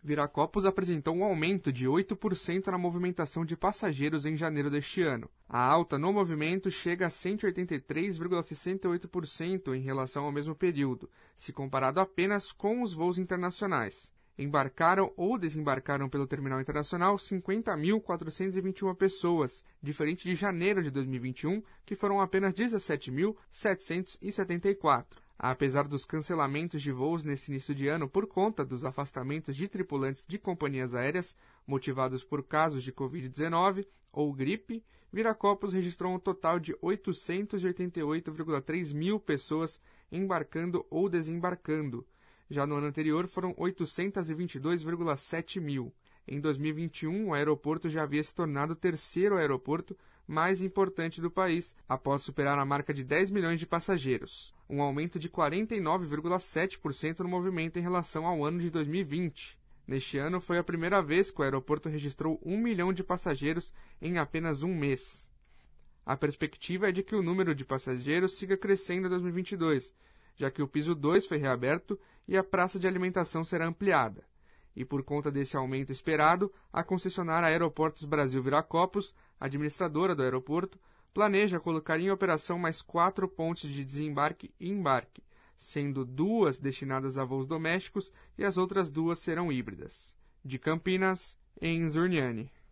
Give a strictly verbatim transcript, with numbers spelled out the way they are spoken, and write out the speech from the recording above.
Viracopos apresentou um aumento de oito por cento na movimentação de passageiros em janeiro deste ano. A alta no movimento chega a cento e oitenta e três vírgula sessenta e oito por cento em relação ao mesmo período, se comparado apenas com os voos internacionais. Embarcaram ou desembarcaram pelo terminal internacional cinquenta mil quatrocentas e vinte e uma pessoas, diferente de janeiro de dois mil e vinte e um, que foram apenas dezessete mil setecentos e setenta e quatro. Apesar dos cancelamentos de voos nesse início de ano por conta dos afastamentos de tripulantes de companhias aéreas motivados por casos de covid dezenove ou gripe, Viracopos registrou um total de oitocentos e oitenta e oito vírgula três mil pessoas embarcando ou desembarcando. Já no ano anterior foram oitocentos e vinte e dois vírgula sete mil. Em dois mil e vinte e um, o aeroporto já havia se tornado o terceiro aeroporto mais importante do país, após superar a marca de dez milhões de passageiros, um aumento de quarenta e nove vírgula sete por cento no movimento em relação ao ano de dois mil e vinte. Neste ano, foi a primeira vez que o aeroporto registrou um milhão de passageiros em apenas um mês. A perspectiva é de que o número de passageiros siga crescendo em dois mil e vinte e dois, já que o piso dois foi reaberto e a praça de alimentação será ampliada. E por conta desse aumento esperado, a concessionária Aeroportos Brasil Viracopos, administradora do aeroporto, planeja colocar em operação mais quatro pontes de desembarque e embarque, sendo duas destinadas a voos domésticos e as outras duas serão híbridas. De Campinas, Enzo Urniani.